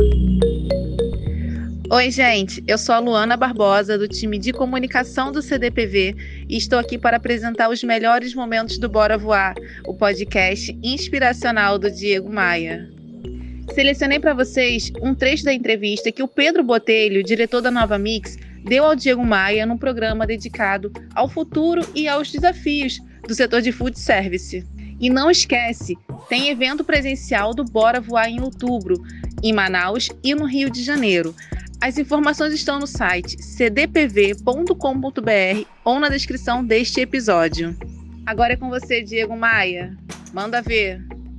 Oi, gente, eu sou a Luana Barbosa, do time de comunicação do CDPV, e estou aqui para apresentar os melhores momentos do Bora Voar, o podcast inspiracional do Diego Maia. Selecionei para vocês um trecho da entrevista que o Pedro Botelho, diretor da Nova Mix, deu ao Diego Maia num programa dedicado ao futuro e aos desafios do setor de food service. E não esquece, tem evento presencial do Bora Voar em outubro, em Manaus e no Rio de Janeiro. As informações estão no site cdpv.com.br ou na descrição deste episódio. Agora é com você, Diego Maia. Manda ver.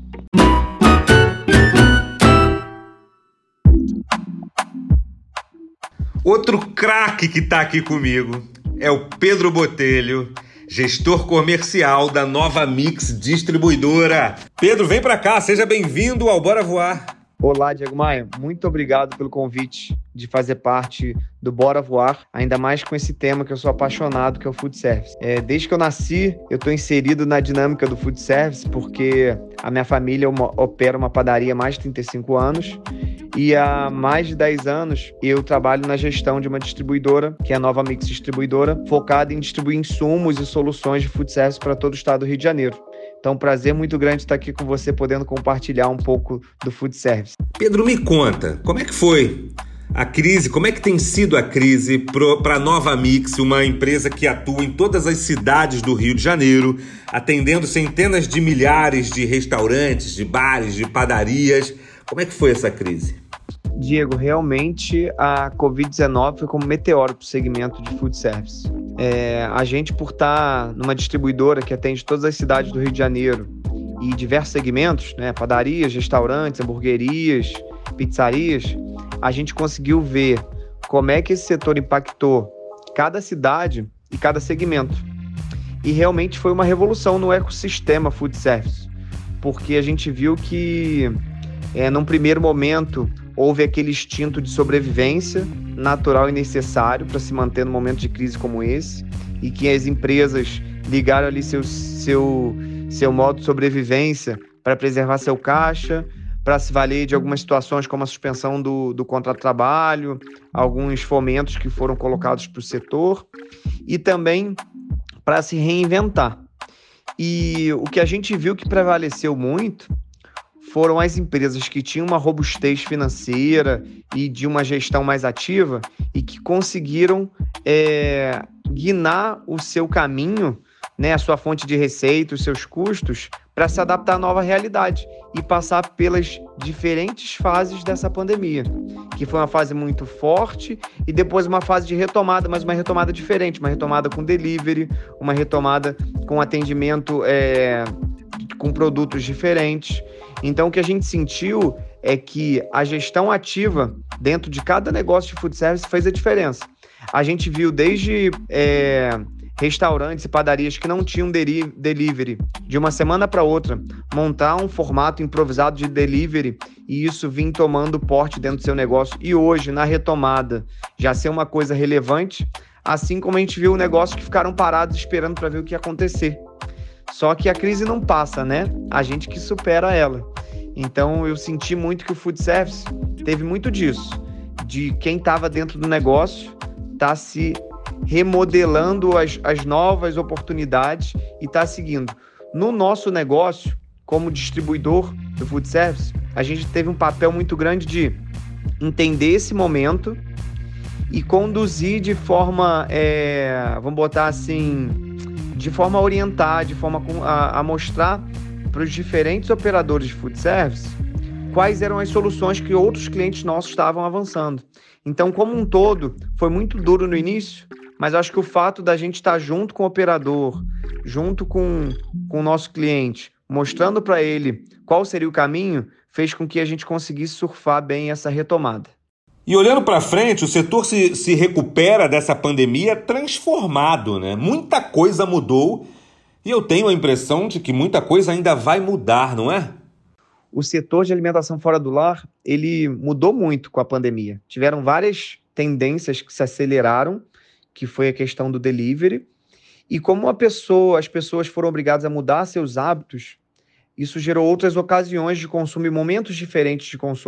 Outro craque que está aqui comigo é o Pedro Botelho, gestor comercial da Nova Mix Distribuidora. Pedro, vem para cá, seja bem-vindo ao Bora Voar. Olá, Diego Maia. Muito obrigado pelo convite de fazer parte do Bora Voar, ainda mais com esse tema que eu sou apaixonado, que é o food service. Desde que eu nasci, eu estou inserido na dinâmica do food service, porque a minha família opera uma padaria há mais de 35 anos e há mais de 10 anos eu trabalho na gestão de uma distribuidora, que é a Nova Mix Distribuidora, focada em distribuir insumos e soluções de food service para todo o estado do Rio de Janeiro. Então, um prazer muito grande estar aqui com você, podendo compartilhar um pouco do food service. Pedro, me conta, como é que foi a crise, como é que tem sido a crise para a Nova Mix, uma empresa que atua em todas as cidades do Rio de Janeiro, atendendo centenas de milhares de restaurantes, de bares, de padarias. Como é que foi essa crise? Diego, realmente a Covid-19 foi como um meteoro para o segmento de food service. A gente, por estar numa distribuidora que atende todas as cidades do Rio de Janeiro e diversos segmentos, padarias, restaurantes, hamburguerias, pizzarias, a gente conseguiu ver como é que esse setor impactou cada cidade e cada segmento. E realmente foi uma revolução no ecossistema food service, porque a gente viu que, num primeiro momento, houve aquele instinto de sobrevivência natural e necessário para se manter num momento de crise como esse, e que as empresas ligaram ali seu modo de sobrevivência para preservar seu caixa, para se valer de algumas situações como a suspensão do contrato de trabalho, alguns fomentos que foram colocados para o setor, e também para se reinventar. E o que a gente viu que prevaleceu muito foram as empresas que tinham uma robustez financeira e de uma gestão mais ativa e que conseguiram guinar o seu caminho, a sua fonte de receita, os seus custos, para se adaptar à nova realidade e passar pelas diferentes fases dessa pandemia, que foi uma fase muito forte e depois uma fase de retomada, mas uma retomada diferente, uma retomada com delivery, uma retomada com atendimento com produtos diferentes. Então, o que a gente sentiu é que a gestão ativa dentro de cada negócio de food service fez a diferença. A gente viu desde restaurantes e padarias que não tinham delivery, de uma semana para outra, montar um formato improvisado de delivery e isso vir tomando porte dentro do seu negócio. E hoje, na retomada, já ser uma coisa relevante, assim como a gente viu negócios que ficaram parados esperando para ver o que ia acontecer. Só que a crise não passa, a gente que supera ela. Então, eu senti muito que o food service teve muito disso, de quem estava dentro do negócio tá se remodelando as novas oportunidades e tá seguindo. No nosso negócio, como distribuidor do food service, a gente teve um papel muito grande de entender esse momento e conduzir de forma, vamos botar assim, de forma a orientar, de forma a mostrar para os diferentes operadores de food service quais eram as soluções que outros clientes nossos estavam avançando. Então, como um todo, foi muito duro no início, mas acho que o fato da gente estar junto com o operador, junto com o nosso cliente, mostrando para ele qual seria o caminho, fez com que a gente conseguisse surfar bem essa retomada. E olhando para frente, o setor se recupera dessa pandemia transformado, Muita coisa mudou e eu tenho a impressão de que muita coisa ainda vai mudar, não é? O setor de alimentação fora do lar, ele mudou muito com a pandemia. Tiveram várias tendências que se aceleraram, que foi a questão do delivery. E como as pessoas foram obrigadas a mudar seus hábitos, isso gerou outras ocasiões de consumo e momentos diferentes de consumo.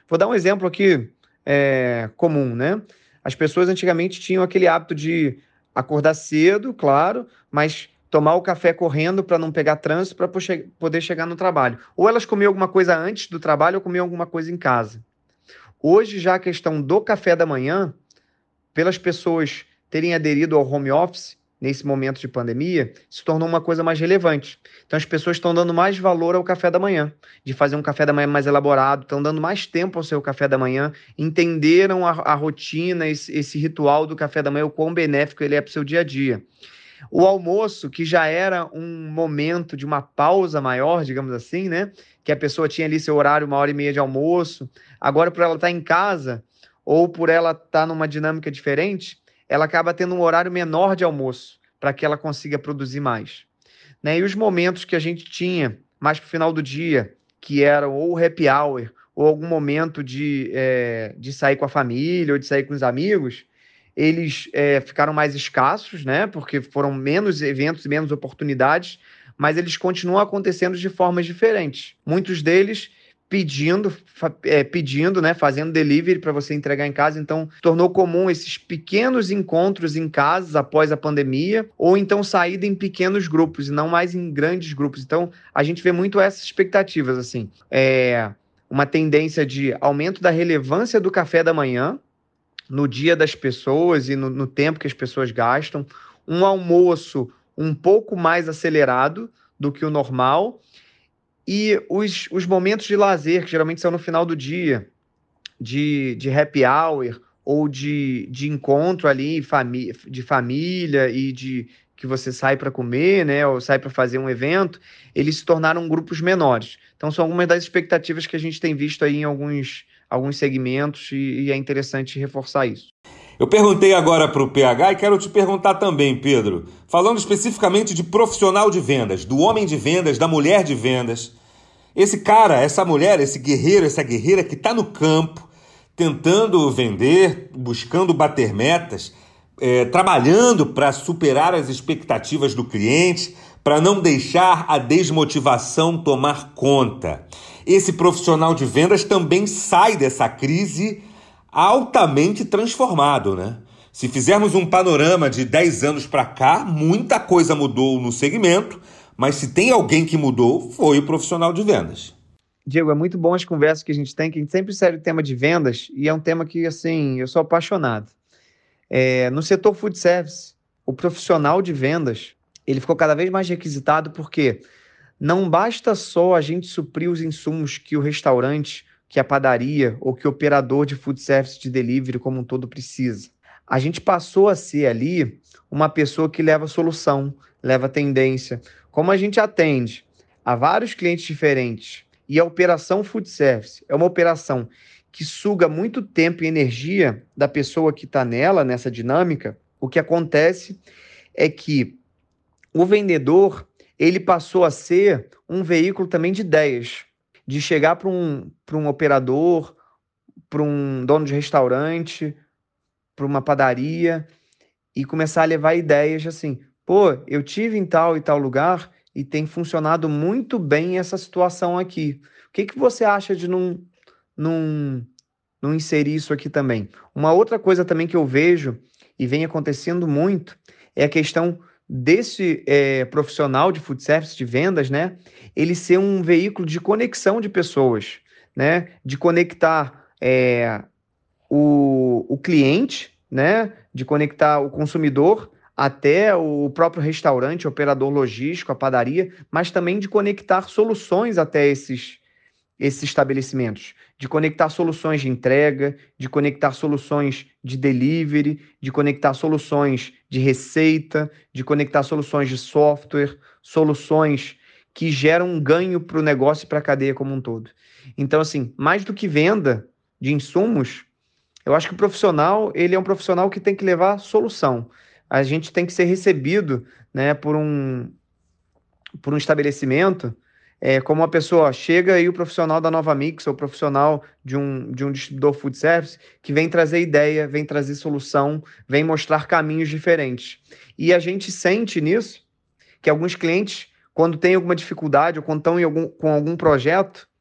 Vou dar um exemplo aqui comum, né? As pessoas antigamente tinham aquele hábito de acordar cedo, claro, mas tomar o café correndo para não pegar trânsito para poder chegar no trabalho. Ou elas comiam alguma coisa antes do trabalho ou comiam alguma coisa em casa. Hoje, já a questão do café da manhã, pelas pessoas terem aderido ao home office, nesse momento de pandemia, se tornou uma coisa mais relevante. Então, as pessoas estão dando mais valor ao café da manhã, de fazer um café da manhã mais elaborado, estão dando mais tempo ao seu café da manhã, entenderam a rotina, esse ritual do café da manhã, o quão benéfico ele é para o seu dia a dia. O almoço, que já era um momento de uma pausa maior, digamos assim, né? Que a pessoa tinha ali seu horário, 1h30 de almoço. Agora, por ela estar em casa, ou por ela estar numa dinâmica diferente, ela acaba tendo um horário menor de almoço, para que ela consiga produzir mais. Né? E os momentos que a gente tinha, mais para o final do dia, que eram ou happy hour, ou algum momento de sair com a família, ou de sair com os amigos, eles ficaram mais escassos, né? Porque foram menos eventos e menos oportunidades, mas eles continuam acontecendo de formas diferentes. Muitos deles pedindo, né, fazendo delivery para você entregar em casa. Então, tornou comum esses pequenos encontros em casas após a pandemia, ou então saída em pequenos grupos e não mais em grandes grupos. Então, a gente vê muito essas expectativas, assim. Uma tendência de aumento da relevância do café da manhã no dia das pessoas e no tempo que as pessoas gastam, um almoço um pouco mais acelerado do que o normal, e os momentos de lazer, que geralmente são no final do dia, de happy hour, ou de encontro ali de família, e de que você sai para comer, né, ou sai para fazer um evento, eles se tornaram grupos menores. Então, são algumas das expectativas que a gente tem visto aí em alguns segmentos, e é interessante reforçar isso. Eu perguntei agora para o PH e quero te perguntar também, Pedro, falando especificamente de profissional de vendas, do homem de vendas, da mulher de vendas. Esse cara, essa mulher, esse guerreiro, essa guerreira que está no campo, tentando vender, buscando bater metas, trabalhando para superar as expectativas do cliente, para não deixar a desmotivação tomar conta. Esse profissional de vendas também sai dessa crise altamente transformado, né? Se fizermos um panorama de 10 anos para cá, muita coisa mudou no segmento, mas se tem alguém que mudou, foi o profissional de vendas. Diego, é muito bom as conversas que a gente tem, que a gente sempre segue o tema de vendas, e é um tema que, assim, eu sou apaixonado. No setor food service, o profissional de vendas, ele ficou cada vez mais requisitado, porque não basta só a gente suprir os insumos que o restaurante, que a padaria ou que o operador de food service de delivery como um todo precisa. A gente passou a ser ali uma pessoa que leva solução, leva tendência. Como a gente atende a vários clientes diferentes, e a operação food service é uma operação que suga muito tempo e energia da pessoa que está nessa dinâmica, o que acontece é que o vendedor, ele passou a ser um veículo também de ideias, de chegar para um operador, para um dono de restaurante, para uma padaria, e começar a levar ideias assim, eu tive em tal e tal lugar e tem funcionado muito bem essa situação aqui. O que você acha de não inserir isso aqui também? Uma outra coisa também que eu vejo e vem acontecendo muito é a questão desse profissional de food service, de vendas, né? Ele ser um veículo de conexão de pessoas, né? De conectar o cliente, né? De conectar o consumidor até o próprio restaurante, o operador logístico, a padaria, mas também de conectar soluções até esses estabelecimentos, de conectar soluções de entrega, de conectar soluções de delivery, de conectar soluções de receita, de conectar soluções de software, soluções que geram um ganho para o negócio e para a cadeia como um todo. Então, assim, mais do que venda de insumos, eu acho que o profissional, ele é um profissional que tem que levar solução. A gente tem que ser recebido, né, por um estabelecimento, como uma pessoa chega e o profissional da Nova Mix, ou o profissional de um distribuidor food service, que vem trazer ideia, vem trazer solução, vem mostrar caminhos diferentes. E a gente sente nisso que alguns clientes, quando tem alguma dificuldade ou quando estão com algum projeto,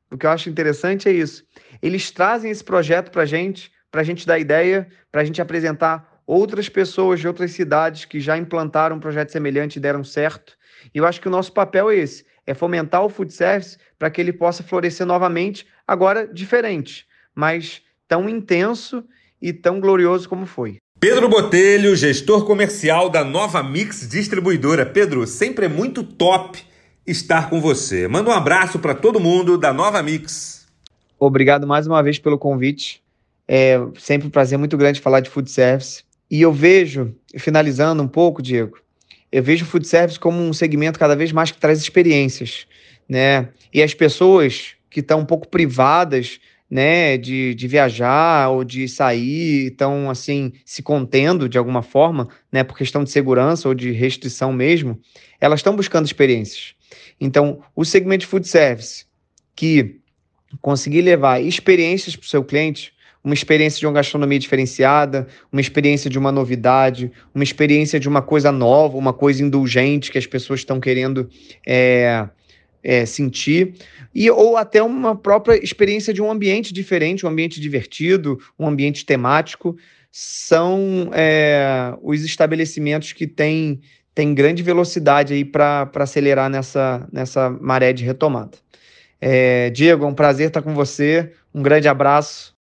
o que eu acho interessante é isso. Eles trazem esse projeto para a gente dar ideia, para a gente apresentar outras pessoas de outras cidades que já implantaram um projeto semelhante e deram certo. E eu acho que o nosso papel é esse, é fomentar o food service para que ele possa florescer novamente, agora diferente, mas tão intenso e tão glorioso como foi. Pedro Botelho, gestor comercial da Nova Mix Distribuidora. Pedro, sempre é muito top estar com você. Manda um abraço para todo mundo da Nova Mix. Obrigado mais uma vez pelo convite. É sempre um prazer muito grande falar de food service. E eu vejo, finalizando um pouco, Diego, eu vejo o food service como um segmento cada vez mais que traz experiências, né? E as pessoas que estão um pouco privadas, né, de viajar ou de sair, estão assim se contendo de alguma forma, né, por questão de segurança ou de restrição mesmo, elas estão buscando experiências. Então, o segmento de food service que conseguir levar experiências para o seu cliente, uma experiência de uma gastronomia diferenciada, uma experiência de uma novidade, uma experiência de uma coisa nova, uma coisa indulgente que as pessoas estão querendo sentir, ou até uma própria experiência de um ambiente diferente, um ambiente divertido, um ambiente temático, são os estabelecimentos que têm grande velocidade aí para acelerar nessa maré de retomada. Diego, é um prazer estar com você, um grande abraço,